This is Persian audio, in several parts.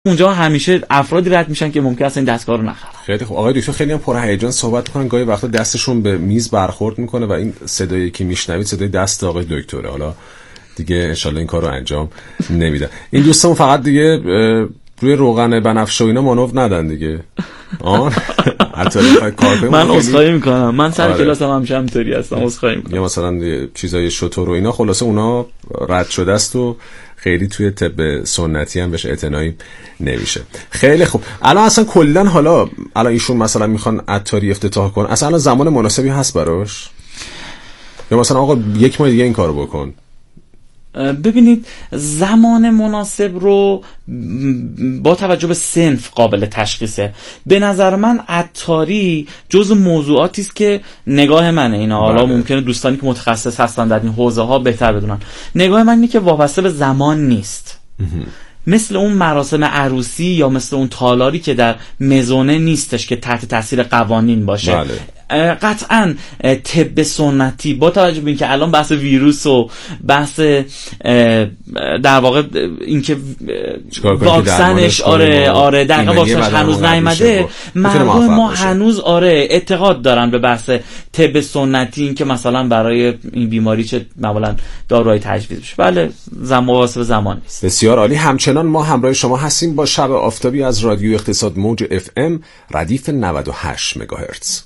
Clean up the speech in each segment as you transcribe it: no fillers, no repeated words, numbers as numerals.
اونجا همیشه افرادی رد میشن که ممکن است این دستگاه رو نخرن. خیلی خوب. آقای دکتر خیلی هم پرهیجان صحبت میکنن، گاهی وقتا دستشون به میز برخورد میکنه و این صدایی که میشنوید صدای دست آقای دکتره. حالا دیگه انشالله این کار رو انجام نمیده. این دوستمون فقط دیگه روی روغن بنفشه و اینا مانور ندن دیگه. من عذرخواهی میکنم، من سر کلاس هم همیشه همینطوری هستم، عذرخواهی میکنم. یا مثلا چیزای شطور و اینا خلاصه اونا رد شده است و خیلی توی طب سنتی هم بهش اعتنایی نمیشه. خیلی خوب. الان اصلا کلا حالا الان ایشون مثلا میخوان عطاری افتتاح کنن، اصلا زمان مناسبی هست براش؟ یا مثلا آقا یک ماه دیگه این کارو بکن؟ ببینید زمان مناسب رو با توجه به صنف قابل تشخیصه. به نظر من عطاری جزو موضوعاتی است که نگاه منه اینا، حالا ممکنه دوستانی که متخصص هستن در این حوزه ها بهتر بدونن، نگاه من اینه که وابسته به زمان نیست. مثل اون مراسم عروسی یا مثل اون تالاری که در مزونه نیستش که تحت تاثیر قوانین باشه. بله. قطعا طب سنتی با توجه به اینکه الان بحث ویروس و بحث در واقع اینکه واکسنش آره دقیقاً واکسنش هنوز نیامده، مردم ما هنوز اعتقاد دارن به بحث طب سنتی، اینکه مثلا برای این بیماری چه معمولا داروهای تجویز بشه. بله واسه زمان نیست. بسیار عالی. همچنان ما همراه شما هستیم با شب آفتابی از رادیو اقتصاد موج FM ردیف 98 مگاهرتز.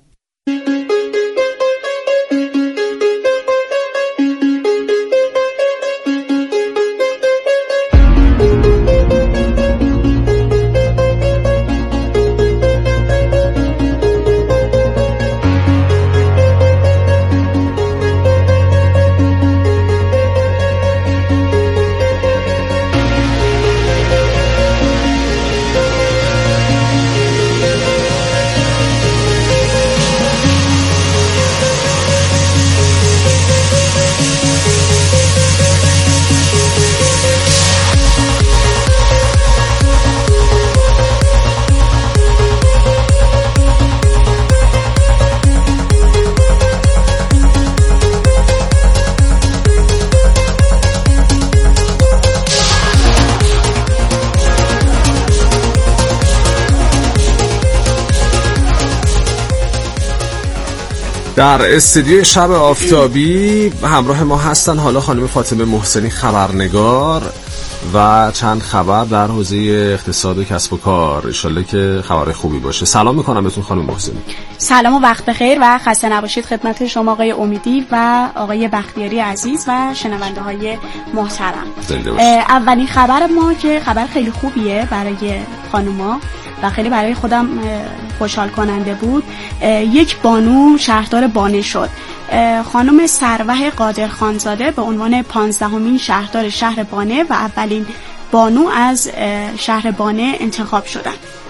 در استودیو شب آفتابی همراه ما هستن حالا خانم فاطمه محسنی خبرنگار و چند خبر در حوزه اقتصاد و کسب و کار. انشالله که خبر خوبی باشه. سلام میکنم بهتون خانم محسنی. سلام و وقت بخیر و خسته نباشید خدمت شما آقای امیدی و آقای بختیاری عزیز و شنونده های محترم. اولین خبر ما که خبر خیلی خوبیه برای خانوما و خیلی برای خودم خوشحال کننده بود. یک بانو شهردار بانه شد. خانم سروح قادرخانزاده به عنوان 15مین شهردار شهر بانه و اولین بانو از شهر بانه انتخاب شدند.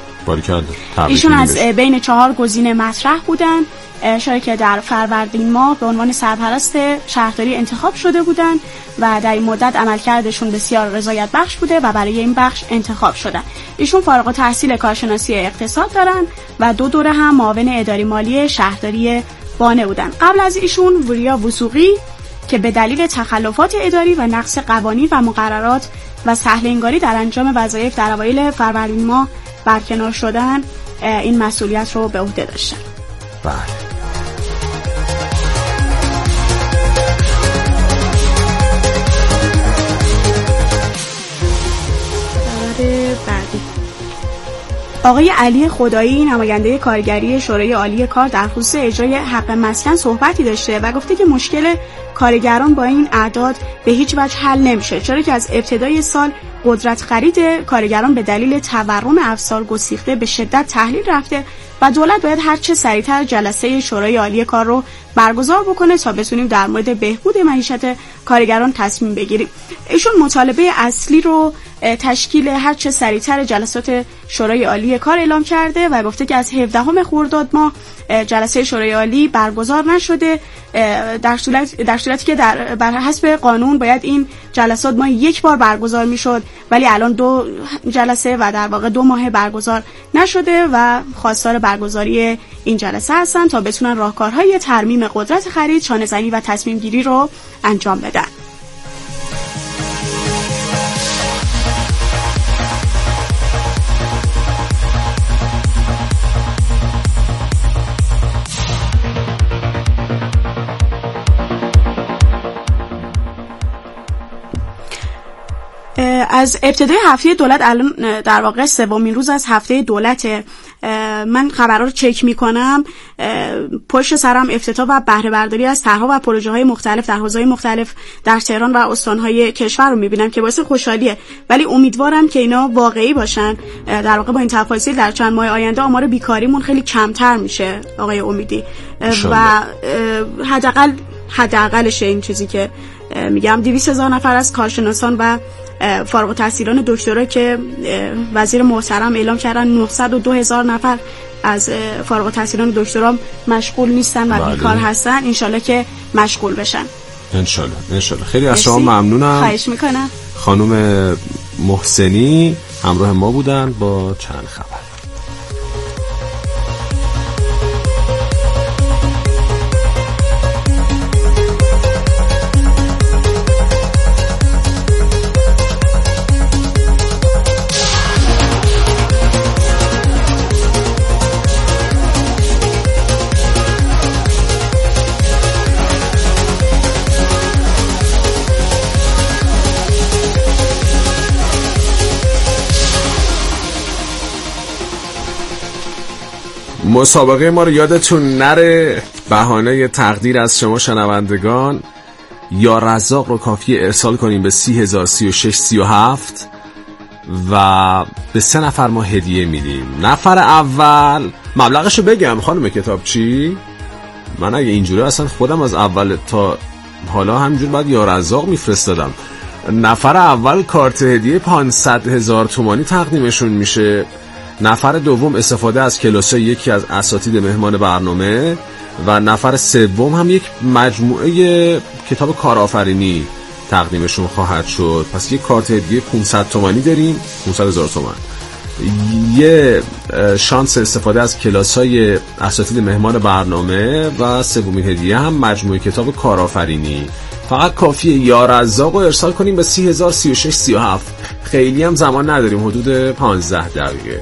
ایشون از بین 4 گزینه مطرح بودن، شهری که در فروردین ماه به عنوان سرپرست شهرداری انتخاب شده بودند و در این مدت عملکردشون بسیار رضایت بخش بوده و برای این بخش انتخاب شدن. ایشون فارغ التحصیل کارشناسی اقتصاد دارن و 2 دوره هم معاون اداری مالی شهرداری بانه بودن. قبل از ایشون وریا وثوقی که به دلیل تخلفات اداری و نقض قوانین و مقررات و سهل انگاری در انجام وظایف در اوایل فروردین ماه برکنار شدن، این مسئولیت رو به عهده داشتن. بله. آقای علی خدایی نماینده کارگری شورای عالی کار در خصوص اجرای حق مسکن صحبتی داشته و گفته که مشکل کارگران با این اعداد به هیچ وجه حل نمیشه، چرا که از ابتدای سال قدرت خرید کارگران به دلیل تورم افسار گسیخته به شدت تحلیل رفته و دولت باید هر چه سریعتر جلسه شورای عالی کار رو برگزار بکنه تا بتونیم در مورد بهبود معیشت کارگران تصمیم بگیریم. ایشون مطالبه اصلی رو تشکیل هر چه سریعتر جلسات شورای عالی کار اعلام کرده و گفته که از 17 خرداد ماه جلسه شورای عالی برگزار نشده، در صورتی که بر حسب قانون باید این جلسات ماه 1 بار برگزار میشد، ولی الان 2 جلسه و در واقع 2 ماه برگزار نشده و خواستار برگزاری این جلسه هستن تا بتونن راهکارهای ترمیم قدرت خرید، شانه‌زنی و تصمیم گیری رو انجام بدن. از ابتدای هفته دولت، الان در واقع سومین روز از هفته دولته، من خبرها رو چک میکنم. پشت سرم افتتاح و بهره برداری از طرح‌ها و پروژه‌های مختلف در حوزه‌های مختلف در تهران و استان‌های کشور رو میبینم که باعث خوشحالیه، ولی امیدوارم که اینا واقعی باشن. در واقع با این تفاصیل در چند ماه آینده آمار بیکاریمون خیلی کمتر میشه آقای امیدی، و حداقلش این چیزی که میگم 200,000 نفر از کارشناسان و فارغ التحصیلان دکترا که وزیر محترم اعلام کردن 902,000 نفر از فارغ التحصیلان دکترا مشغول نیستن و بیکار هستن، انشالله که مشغول بشن. انشالله. خیلی از شما ممنونم. خواهش میکنم. خانم محسنی همراه ما بودن با چند خبر. مسابقه ما رو یادتون نره. بهانه تقدیر از شما شنوندگان، یا رزاق رو کافیه ارسال کنیم به 30,036,37 و به 3 نفر ما هدیه میدیم. نفر اول مبلغشو بگم خانم کتابچی؟ من اگه اینجوری اصلا خودم از اول تا حالا همینجور باید یا رزاق میفرستادم. نفر اول کارت هدیه 500,000 تومانی تقدیمشون میشه. نفر دوم استفاده از کلاسای یکی از اساتید مهمان برنامه و نفر سوم هم یک مجموعه کتاب کارآفرینی تقدیمشون خواهد شد. پس یک کارت هدیه 500 تومانی داریم، 500,000 تومان. یه شانس استفاده از کلاسای اساتید مهمان برنامه و سومین هدیه هم مجموعه کتاب کارآفرینی. فقط کافیه یا رزاق رو ارسال کنیم به 30,036,37. خیلی هم زمان نداریم، حدود 15 دقیقه.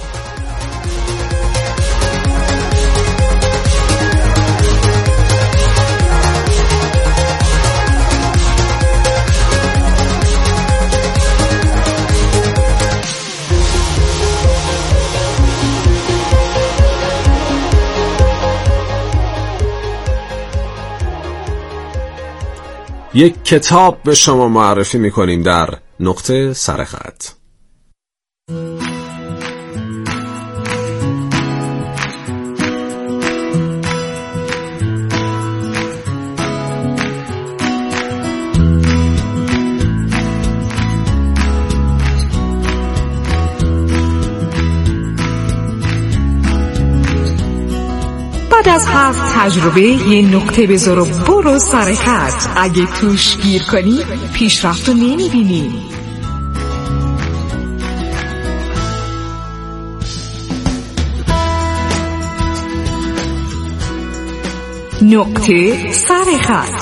یک کتاب به شما معرفی میکنیم در نقطه سرخط. بعد از 7 تجربه یه نقطه بذار و برو سر خط. اگه توش گیر کنی پیشرفت رو نمیبینی. نقطه سر خط.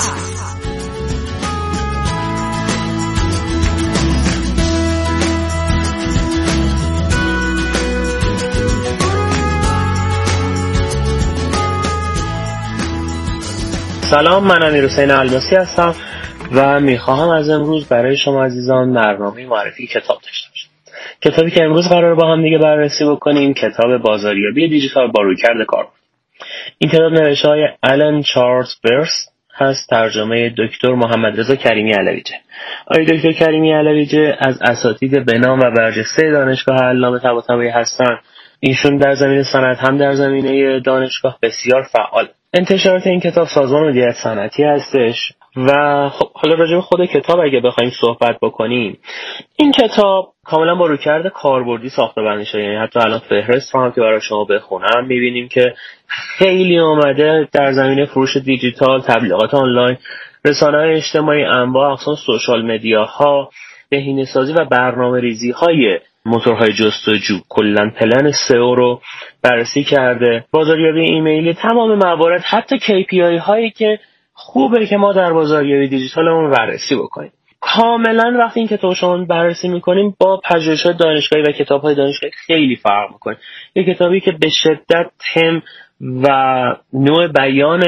سلام، من امیرحسین الماسی هستم و میخواهم از امروز برای شما عزیزان برنامه معرفی کتاب داشته باشم. کتابی که امروز قرار با هم دیگه بررسی بکنیم کتاب بازاریابی دیجیتال با رویکرد کاربر. این کتاب نوشته های آلن چارلز برس هست، ترجمه دکتر محمد رضا کریمی علویجه. آقای دکتر کریمی علویجه از اساتید بنام و برجسته دانشگاه علامه طباطبایی هستند. ایشون در زمینه صنعت هم در زمینه دانشگاه بسیار فعال. انتشارات این کتاب سازمان مدیریت صنعتی هستش و خب حالا راجع به خود کتاب اگه بخوایم صحبت بکنیم، این کتاب کاملا با رویکرد کاربردی ساخته بندی شده. یعنی حتی الان فهرست رو هم که برای شما بخونم می‌بینیم که خیلی اومده در زمینه فروش دیجیتال، تبلیغات آنلاین، رسانه‌های اجتماعی، انواع اقسام سوشال مدیاها، بهینه‌سازی و برنامه‌ریزی‌های موتورهای جستجو، کلاً پلن سئو رو بررسی کرده. بازاریابی ایمیلی، تمام موارد، حتی KPI هایی که خوبه که ما در بازاریابی دیجیتالمون بررسی بکنیم. کاملا وقتی این کتاب شما بررسی میکنیم با پژوهش‌های دانشگاهی و کتاب‌های دانشگاهی خیلی فرق میکنه. یک کتابی که به شدت تم و نوع بیان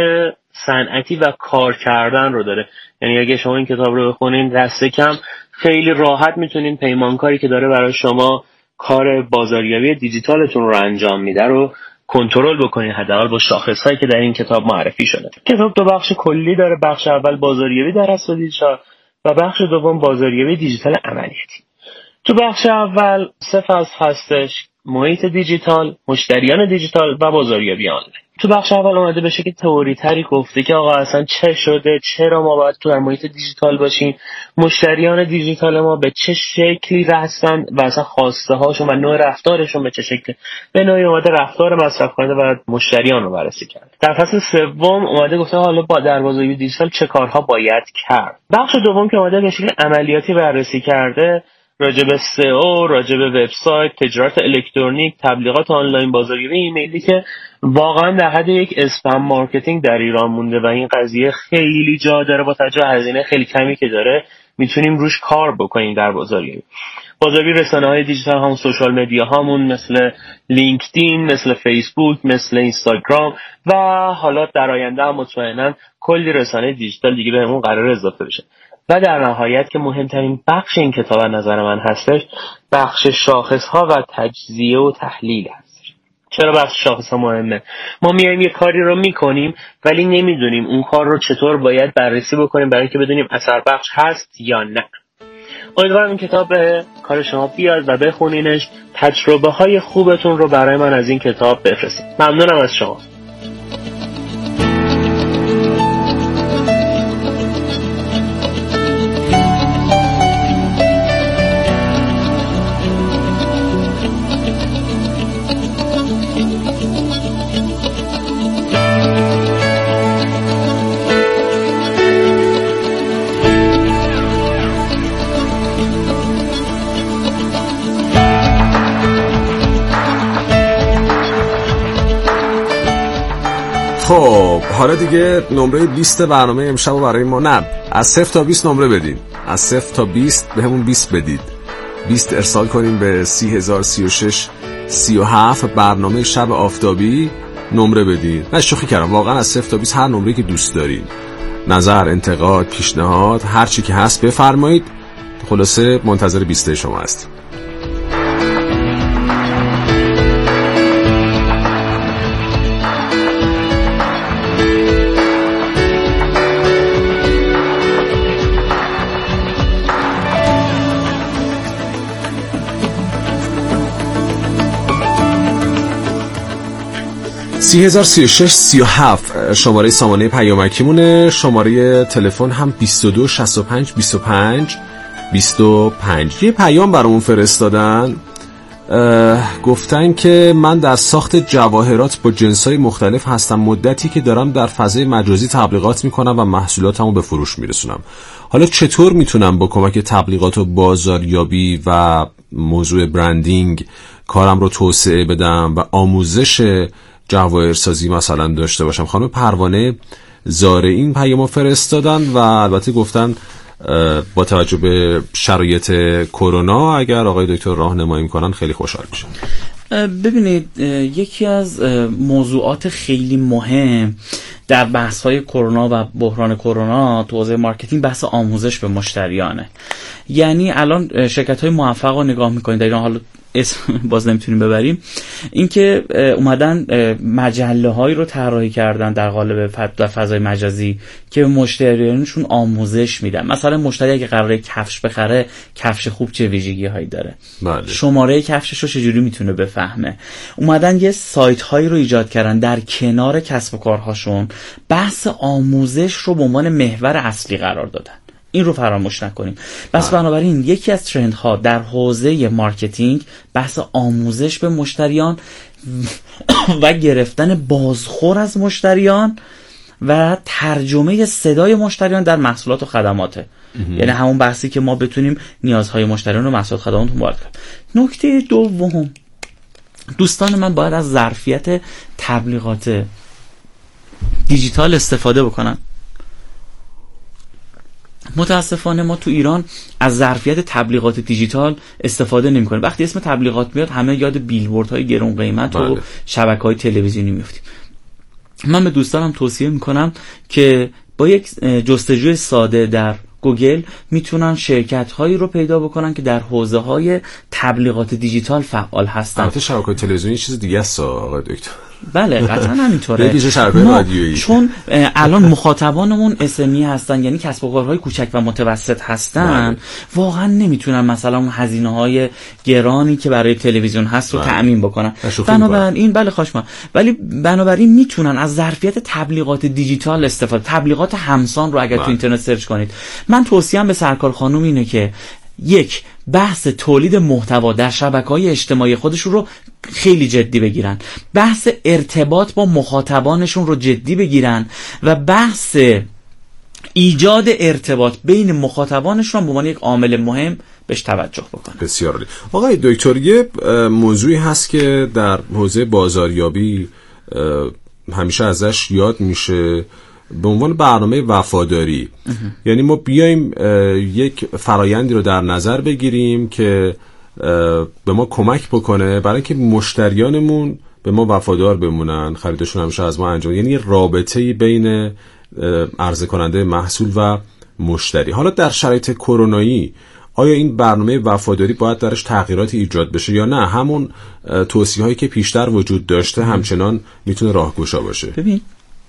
صنعتی و کار کردن رو داره. یعنی اگه شما این کتاب رو بخونین دست کم خیلی راحت میتونین پیمانکاری که داره برای شما کار بازاریابی دیجیتالتون رو انجام میده رو کنترل بکنین، حداقل با شاخصهایی که در این کتاب معرفی شده. کتاب دو بخش کلی داره. بخش اول بازاریابی در اصل دیجیتال و بخش دوم بازاریابی دیجیتال عملیاتی. تو بخش اول 3 فصل هستش: محیط دیجیتال، مشتریان دیجیتال و بازاریابی آنلاین. تو بخش اول اومده به شکل تئوری تری گفته که آقا اصلا چه شده، چرا ما باید تو در محیط دیجیتال باشیم، مشتریان دیجیتال ما به چه شکلی هستن و اصلا خواسته هاشون و نوع رفتارشون به چه شکلی. به نوعی اومده رفتار مصرف کننده و مشتریان رو بررسی کرد. در فصل سوم اومده گفته حالا با در بازاریابی دیجیتال چه کارها باید کرد. بخش دوم که اومده به شکل عملیاتی بررسی کرده، راجع به SEO، راجع به وبسایت، تجارت الکترونیک، تبلیغات آنلاین، بازاریابی ایمیلی که واقعا در حد یک اسپم مارکتینگ در ایران مونده و این قضیه خیلی جا داره. با توجه به هزینه خیلی کمی که داره میتونیم روش کار بکنیم در بازاریابی. رسانه‌های دیجیتال، همون سوشال مدیا هامون مثل لینکدین، مثل فیسبوک، مثل اینستاگرام و حالا در آینده هم مطمئنا کلی رسانه دیجیتال دیگه بهمون قرار اضافه بشه. و در نهایت که مهمترین بخش این کتاب از نظر من هستش، بخش شاخص‌ها و تجزیه و تحلیل هستش. چرا بخش شاخص‌ها مهمه؟ ما میایم یه کاری رو میکنیم ولی نمیدونیم اون کار رو چطور باید بررسی بکنیم برای اینکه بدونیم اثر بخش هست یا نه. امیدوارم این کتاب به کار شما بیاد و بخونینش. تجربه های خوبتون رو برای من از این کتاب بفرستید. ممنونم از شما. خب حالا دیگه نمره 20 برنامه امشب رو برای ما، نه از 0 تا 20 نمره بدین، از 0 تا 20 به همون 20 بدید، 20 ارسال کنیم به 30,036 37 برنامه شب آفتابی نمره بدید. نه شوخی کردم، واقعا از 0 تا 20 هر نمره که دوست دارید، نظر، انتقاد، پیشنهاد، هر چی که هست بفرمایید. خلاصه منتظر 20 شما هستیم. شماره سامانه پیامکیمونه. شماره تلفن هم 22 65 25 25. یه پیام برامون فرستادن، گفتن که من در ساخت جواهرات با جنسای مختلف هستم، مدتی که دارم در فضای مجازی تبلیغات میکنم و محصولاتمو به فروش میرسونم. حالا چطور میتونم با کمک تبلیغات و بازاریابی و موضوع برندینگ کارم رو توسعه بدم و آموزش جواهرسازی مثلا داشته باشم؟ خانم پروانه زاره این پیامو فرستادن و البته گفتن با توجه به شرایط کرونا اگر آقای دکتر راهنمایی میکنن خیلی خوشحال میشم. ببینید، یکی از موضوعات خیلی مهم در بحث‌های کرونا و بحران کرونا تو حوزه مارکتینگ بحث آموزش به مشتریانه. یعنی الان شرکت‌های موفق رو نگاه می‌کنید در ایران، حالا اسم باز نمیتونیم ببریم، اینکه اومدن مجله‌هایی رو طراحی کردن در قالب فضای مجازی که به مشتریانشون آموزش میدن. مثلا مشتری اگه قراره کفش بخره، کفش خوب چه ویژگی‌هایی داره، بله. شماره کفشش رو چجوری میتونه بفهمه. اومدن یه سایت‌هایی رو ایجاد کردن در کنار کسب و کارهاشون، بحث آموزش رو به عنوان محور اصلی قرار دادن. این رو فراموش نکنیم. بس بنابراین یکی از ترندها در حوزه مارکتینگ بحث آموزش به مشتریان و گرفتن بازخور از مشتریان و ترجمه صدای مشتریان در محصولات و خدماته. یعنی همون بحثی که ما بتونیم نیازهای مشتریان و محصولات خدماتون وارد کنیم. نکته دوم، دوستان من باید از ظرفیت تبلیغات دیجیتال استفاده بکنن. متاسفانه ما تو ایران از ظرفیت تبلیغات دیجیتال استفاده نمی‌کنیم. وقتی اسم تبلیغات میاد همه یاد بیلبوردهای گرون قیمت و شبکه‌های تلویزیونی میفتیم. من به دوستانم توصیه میکنم که با یک جستجوی ساده در گوگل میتونن شرکت هایی رو پیدا بکنن که در حوزه های تبلیغات دیجیتال فعال هستن. البته شبکه‌های تلویزیونی چیز دیگه است آقای دکتر. بله قطعا همینطوره. چون الان مخاطبانمون اسمی هستن، یعنی کسب و کارهای کوچک و متوسط هستن. واقعا نمیتونن مثلا اون هزینه‌های گرانی که برای تلویزیون هست رو تأمین بکنن. بنابراین ولی بنابراین میتونن از ظرفیت تبلیغات دیجیتال استفاده، تبلیغات همسان رو اگر تو اینترنت سرچ کنید. من توصیه‌ام به سرکار خانم اینه که یک، بحث تولید محتوا در شبکه‌های اجتماعی خودشون رو خیلی جدی بگیرن، بحث ارتباط با مخاطبانشون رو جدی بگیرن و بحث ایجاد ارتباط بین مخاطبانشون به عنوان یک عامل مهم بهش توجه بکنن. بسیار عالی. آقای دکتر، یه موضوعی هست که در حوزه بازاریابی همیشه ازش یاد میشه به عنوان برنامه وفاداری. یعنی ما بیایم یک فرایندی رو در نظر بگیریم که به ما کمک بکنه برای اینکه مشتریانمون به ما وفادار بمونن، خریدشون همیشه از ما انجام، یعنی رابطه‌ای بین عرضه کننده محصول و مشتری. حالا در شرایط کرونایی آیا این برنامه وفاداری باید درش تغییراتی ایجاد بشه یا نه همون توصیه‌هایی که پیشتر وجود داشته همچنان میتونه راهگشا باشه؟ ببین،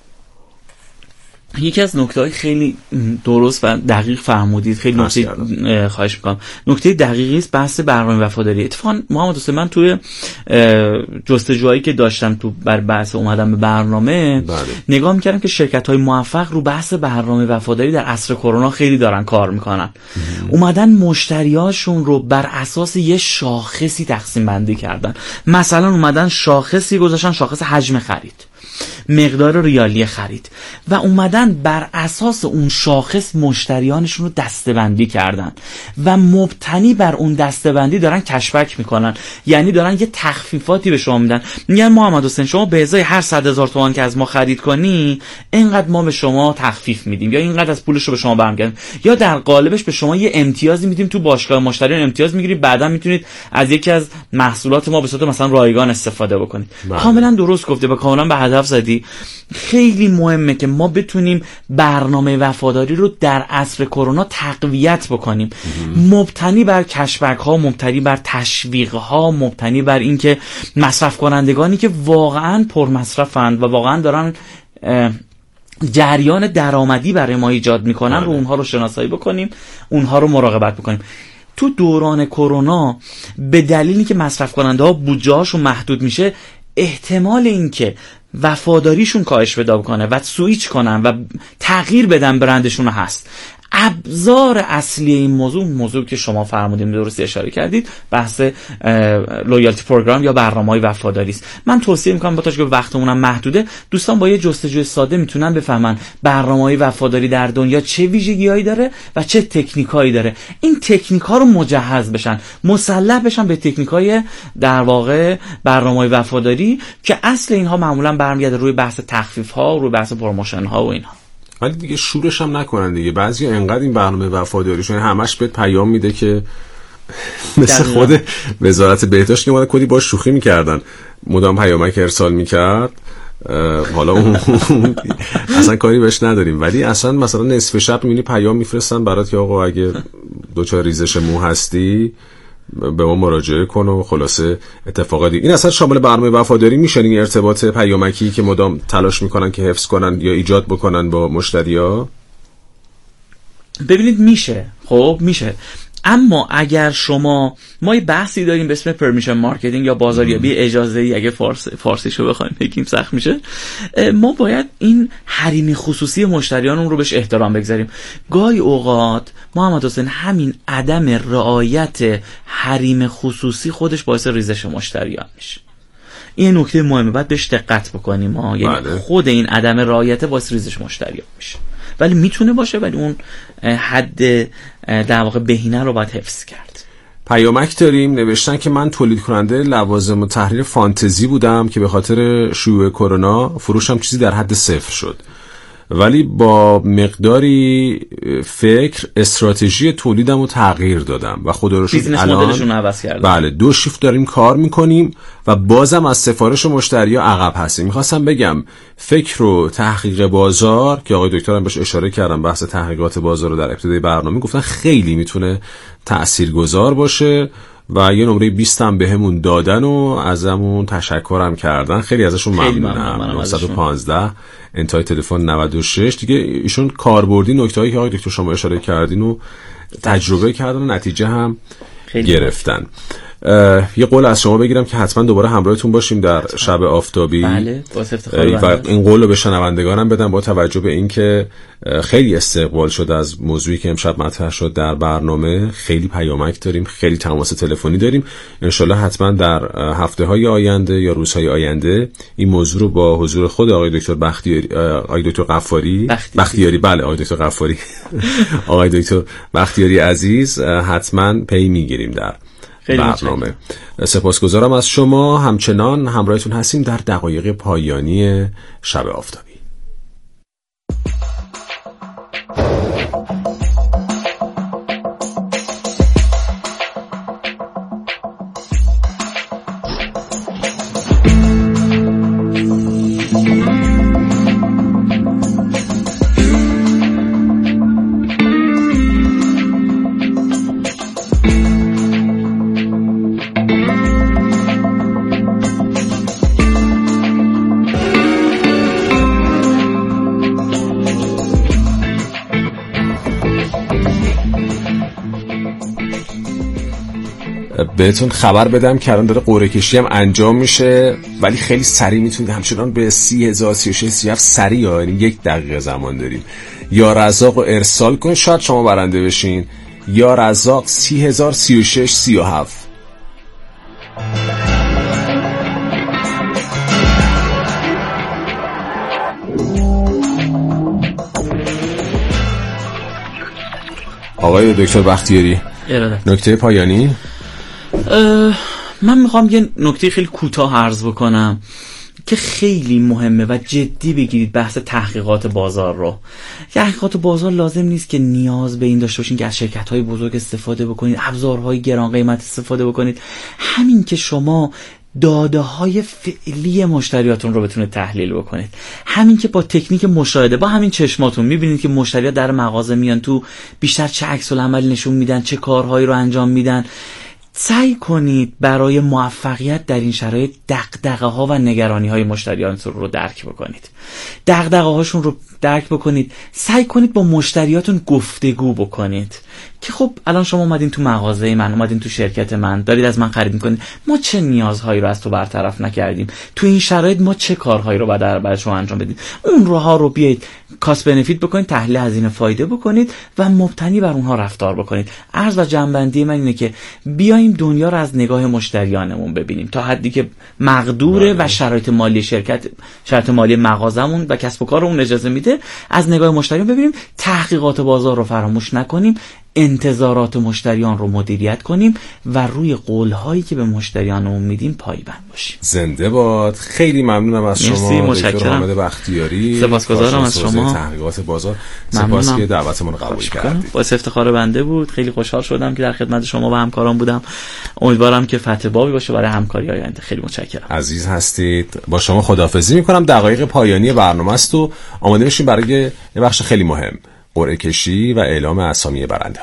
یکی از نکته‌های خیلی درست و دقیق فرمودید، خیلی نکته خواهش می‌کنم. نکته دقیقی است بحث برنامه وفاداری. اتفاقاً محمد حسین، من توی جستجوهایی که داشتم تو بر بحث اومدم به برنامه نگاه می‌کردم که شرکت‌های موفق رو بحث برنامه وفاداری در عصر کرونا خیلی دارن کار می‌کنن. اومدن مشتریاشون رو بر اساس یه شاخصی تقسیم بندی کردن. مثلا اومدن شاخصی گذاشتن، شاخص حجم خرید، مقدار ریالی خرید، و اومدن بر اساس اون شاخص مشتریانشون رو دسته‌بندی کردن و مبتنی بر اون دسته‌بندی دارن کشبک میکنن. یعنی دارن یه تخفیفاتی به شما میدن. میگن محمد حسین شما به ازای هر 100,000 تومان که از ما خرید کنی اینقدر ما به شما تخفیف میدیم، یا اینقدر از پولش رو به شما برمیگردیم، یا در قالبش به شما یه امتیازی میدیم تو باشگاه مشتریان امتیاز میگیرید، بعدا میتونید از یکی از محصولات ما به صورت مثلا رایگان استفاده بکنید. کاملا درست گفته و کاملا به هدف زدی. خیلی مهمه که ما بتونیم برنامه وفاداری رو در عصر کرونا تقویت بکنیم، مبتنی بر کشبک ها، مبتنی بر تشویق ها، مبتنی بر اینکه مصرف کنندگانی که واقعا پرمصرفند و واقعا دارن جریان درآمدی برای ما ایجاد میکنن رو اونها رو شناسایی بکنیم، اونها رو مراقبت بکنیم. تو دوران کرونا به دلیلی که مصرف کننده ها بودجه هاشون محدود میشه، احتمال اینکه وفاداریشون کاهش پیدا بکنه و سویچ کنن و تغییر بدن برندشون هست. ابزار اصلی این موضوع که شما فرمودین درست اشاره کردید، بحث لویالتی پروگرام یا برنامه‌های وفاداری است. من توصیه میکنم با توجه به وقتمونم محدوده، دوستان با یه جستجوی ساده میتونن بفهمن برنامه‌های وفاداری در دنیا چه ویژگی‌هایی داره و چه تکنیکایی داره. این تکنیک‌ها رو مجهز بشن، مسلح بشن به تکنیک‌های در واقع برنامه‌های وفاداری که اصل اینها معمولا برمیگرده روی بحث تخفیف‌ها، روی بحث پروموشن‌ها و اینها. ولی دیگه شورش هم نکنن دیگه. بعضیا انقدر این برنامه وفاداریشون همش بهت پیام میده که مثل خود وزارت بهداشت که اومدن کلی باش شوخی میکردن، مدام پیامک ارسال میکرد. حالا اون اصلا کاری بهش نداریم، ولی اصلا مثلا نصف شب میبینی پیام میفرستن برات که آقا اگه دوچار ریزش مو هستی به ما مراجعه کن و خلاصه اتفاقاتی. این اصلا شامل برنامه وفاداری میشه، این ارتباط پیامکی که مدام تلاش میکنن که حفظ کنن یا ایجاد بکنن با مشتریا؟ ببینید میشه، خب میشه. اما اگر ما یه بحثی داریم به اسم پرمیشن مارکتینگ یا بازاریابی اجازه‌ای، اگه فارسیشو بخوایم بگیم سخت میشه. ما باید این حریم خصوصی مشتریانمون رو بهش احترام بگذاریم. گاهی اوقات محمد حسین همین عدم رعایت حریم خصوصی خودش باعث ریزش مشتریان میشه. این نکته مهمه، باید بهش دقت بکنیم. یعنی خود این عدم رعایت باعث ریزش مشتریان میشه، ولی میتونه باشه، ولی اون حد در واقع بهینه رو باید حفظ کرد. پیامک داریم نوشتن که من تولید کننده لوازم و تحریر فانتزی بودم که به خاطر شیوع کرونا فروشم چیزی در حد 0 شد. ولی با مقداری فکر استراتژی تولیدم رو تغییر دادم و خدا رو شکر الان عوض کردم. بله 2 شیفت داریم کار میکنیم و بازم از سفارش مشتری ها عقب هستیم. میخواستم بگم فکر و تحقیق بازار که آقای دکتر هم بهش اشاره کردم، بحث تحقیقات بازار رو در ابتدای برنامه گفتن خیلی میتونه تاثیرگذار باشه و یه نمره 20 هم بهمون دادن و ازمون تشکرم کردن. خیلی ازشون ممنونم. 915 انتهای تلفن 96 دیگه. ایشون کاربردی نکته‌ای که آقای دکتر شما اشاره کردین و تجربه کردن و نتیجه هم گرفتن. یه قول از شما بگیرم که حتما دوباره همراهتون باشیم در شب آفتابی. بله باعث افتخار و این قول رو به شنوندگانم بدم با توجه به اینکه خیلی استقبال شده از موضوعی که امشب مطرح شد در برنامه. خیلی پیامک داریم، خیلی تماس تلفنی داریم. انشالله حتما در هفته‌های آینده یا روزهای آینده این موضوع رو با حضور خود آقای دکتر آقای دکتر بختیاری بله آقای دکتر غفاری آقای دکتر بختیاری عزیز حتما پی میگیریم در برنامه. سپاسگزارم از شما. همچنان همراهتون هستیم در دقایق پایانی شب آفتابی. بهتون خبر بدم که الان داره قرعه کشی هم انجام میشه، ولی خیلی سریع میتونید همچنان به 30,000 36 37 سریع، یعنی 1 دقیقه زمان داریم. یا رزاق رو ارسال کن شاید شما برنده بشین. یا رزاق 30,000 36 37. آقای دکتر بختیاری نکته پایانی؟ من میخوام یه نکته خیلی کوتاه عرض بکنم که خیلی مهمه و جدی بگیرید بحث تحقیقات بازار رو. تحقیقات بازار لازم نیست که نیاز به این داشته باشین که از شرکت‌های بزرگ استفاده بکنید، ابزارهای گران قیمت استفاده بکنید. همین که شما داده‌های فعلی مشتریاتون رو بتونید تحلیل بکنید، همین که با تکنیک مشاهده با همین چشماتون میبینید که مشتری‌ها در مغازه میان تو، بیشتر چه عکس‌العمل نشون میدن، چه کارهایی رو انجام میدن. سعی کنید برای موفقیت در این شرایط دغدغه‌ها و نگرانی‌های مشتریانتون رو درک بکنید. دغدغه‌هاشون رو درک بکنید. سعی کنید با مشتریاتون گفتگو بکنید که خب الان شما اومدین تو مغازه من، اومدین تو شرکت من، دارید از من خرید میکنید. ما چه نیازهایی رو از تو برطرف نکردیم؟ تو این شرایط ما چه کارهایی رو برای شما انجام بدیم؟ اون راهها رو بیایید کاست بنفیت بکنید، تحلیل هزینه فایده بکنید و مبتنی بر اونها رفتار بکنید. عرض و جنبندی من اینه که بیایم دنیا رو از نگاه مشتریانمون ببینیم تا حدی که مقدوره و شرایط مالی شرکت، شرایط مالی مغازمون و کسب و کارمون اجازه میده از نگاه مشتریان ببینیم. تحقیقات بازار رو فراموش نکنیم، انتظارات مشتریان رو مدیریت کنیم و روی قول‌هایی که به مشتریانمون میدیم پایبند باشیم. زنده باد. خیلی ممنونم از شما دکتر حامد بختیاری. سپاسگزارم از شما. تحقیقات بازار. سپاس که دعوتمون رو قبول کردید. باعث افتخار بنده بود. خیلی خوشحال شدم که در خدمت شما و همکاران بودم. امیدوارم که فتح بابی باشه برای همکاری آینده. خیلی متشکرم. عزیز هستید. با شما خداحافظی می‌کنم. دقایق پایانی برنامه است و آماده بشیم برای یه بخش خیلی مهم، قرعه کشی و اعلام اسامی برنده ها.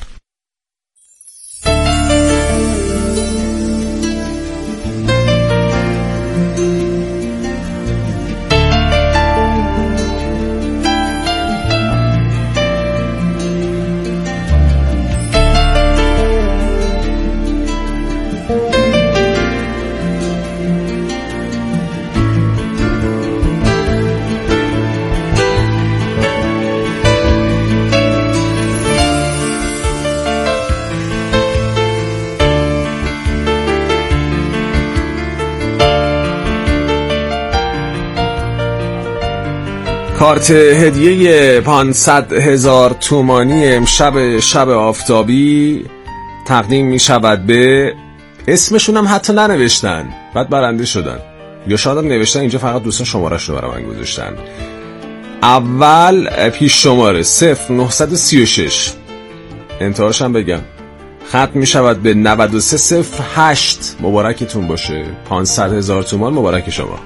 کارت هدیه 500,000 تومانی امشب شب آفتابی تقدیم می شود به، اسمشون هم حتی ننوشتن بعد برنده شدن، یا شاید هم نوشتن اینجا فقط دوستان شمارش رو برای من گذاشتن، اول پیش شماره 0936 انتهاش هم بگم ختم می شود به 9308. مبارکتون باشه. 500,000 تومان مبارک شما.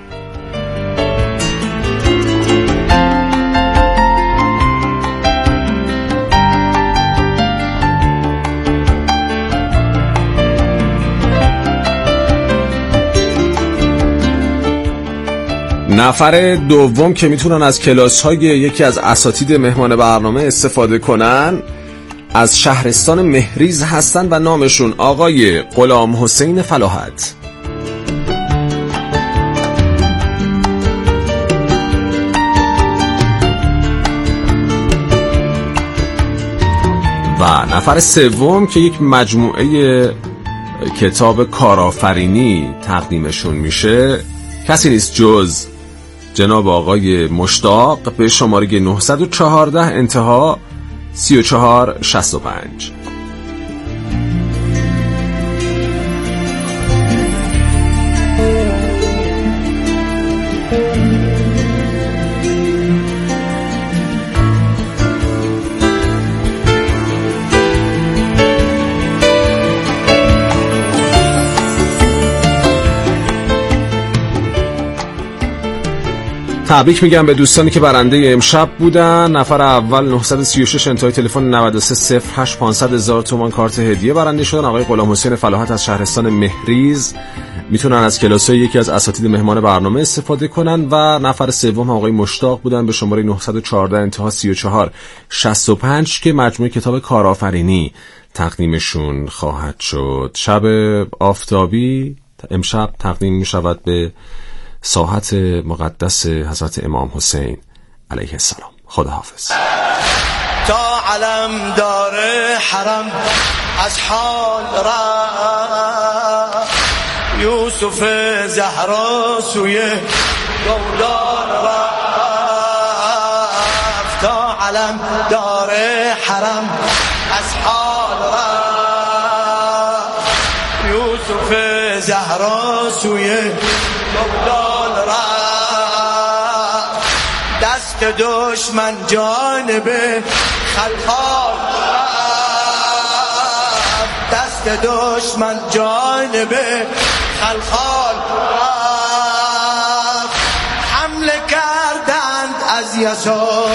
نفر دوم که میتونن از کلاس‌های یکی از اساتید مهمان برنامه استفاده کنن از شهرستان مهریز هستن و نامشون آقای غلام حسین فلاحت. و نفر سوم که یک مجموعه کتاب کارآفرینی تقدیمشون میشه کسی نیست جز جناب آقای مشتاق به شماره 914 انتها 3465. تبریک میگم به دوستانی که برنده امشب بودن. نفر اول 936 انتهای تلفن 9308 500,000 تومان کارت هدیه برنده شدن. آقای غلام حسین فلاحت از شهرستان مهریز میتونن از کلاس‌های یکی از اساتید مهمان برنامه استفاده کنن. و نفر سوم آقای مشتاق بودن به شماره 914 انتها 3465 که مجموعه کتاب کارآفرینی تقدیمشون خواهد شد. شب آفتابی امشب تقدیم میشود به ساحت مقدس حضرت امام حسین علیه السلام. خداحافظ. تا علم داره حرم از حال را یوسف زهرا سوی گودان را تا علم داره حرم از حال را یوسف زهرا سوی گودان را دست دشمن جانب خلخال دست دشمن جانب خلخال حمله کردند از یسار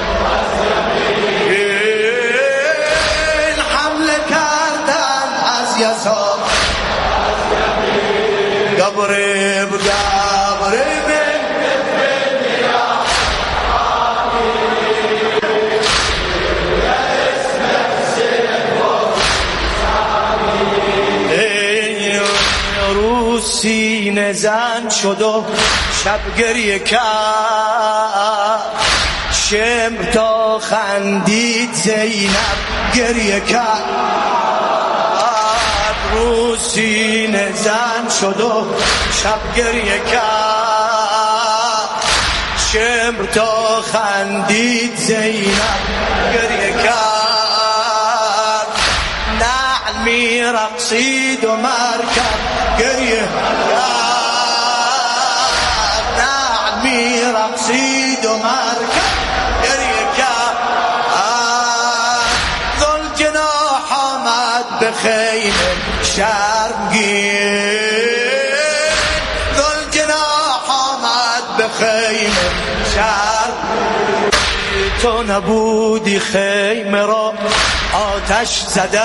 حمله کردند از یسار گبره سینه زن شد و شب گریه کرد شمر تا خندید زینب گریه کرد رو سینه زن شد و شب گریه کرد شمر تا خندید زینب گریه کرد نعل می رقصید و مرکب گریه نعل می رقصید و مرکب گریه کرد ذوالجناح آمد به خیمه شرمگین ذوالجناح آمد به خیمه شرمگین تو نبودی خیمه را آتش زده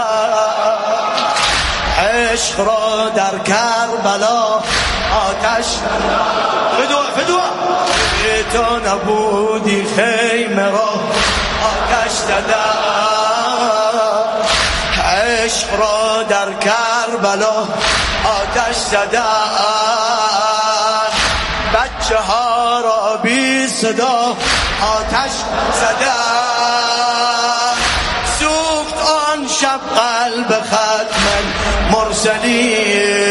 عشق را در کربلا آتش فدوا تو نبودی خیمه را آتش زده عشق را در کربلا آتش زده بچه ها را بی صدا آتش زده سوخت آن شب قلب ختم مرسلین